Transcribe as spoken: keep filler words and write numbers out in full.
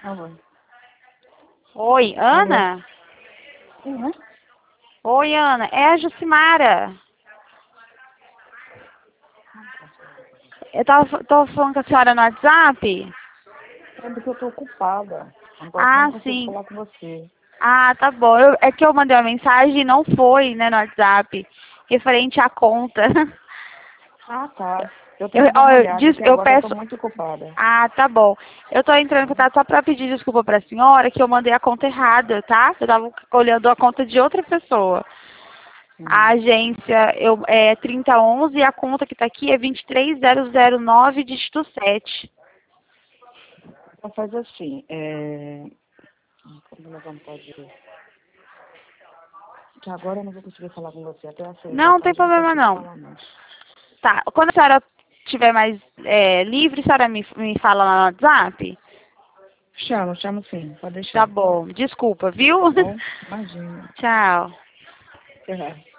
favor. Oi, Ana? Uhum. Oi, Ana. É a Jucimara. Eu tava, tô falando com a senhora no WhatsApp? É porque eu tô ocupada. Agora eu Ah, não consigo sim. falar com você. Ah, tá bom. Eu, é que eu mandei uma mensagem e não foi, né, no WhatsApp, referente à conta. Ah, tá. Eu Eu, tenho que dar ó, uma eu, olhada, diz- que eu agora eu tô peço... muito ocupada. Ah, tá bom. Eu tô entrando em contato só pra pedir desculpa pra senhora que eu mandei a conta errada, tá? Eu tava olhando a conta de outra pessoa. A Hum. agência eu, é trinta e onze e a conta que tá aqui é vinte e três zero zero nove, dígito sete. Então faz assim, é... ah, como nós vamos pode... Que agora eu não vou conseguir falar com você. Até às seis da Não tem tarde eu não problema consigo não. falar, não. Tá, quando a senhora estiver mais é, livre, a senhora me, me fala lá no WhatsApp? Chamo, chamo sim. Pode Tá deixar. bom, desculpa, viu? Tá bom? Imagina. Tchau. Até mais.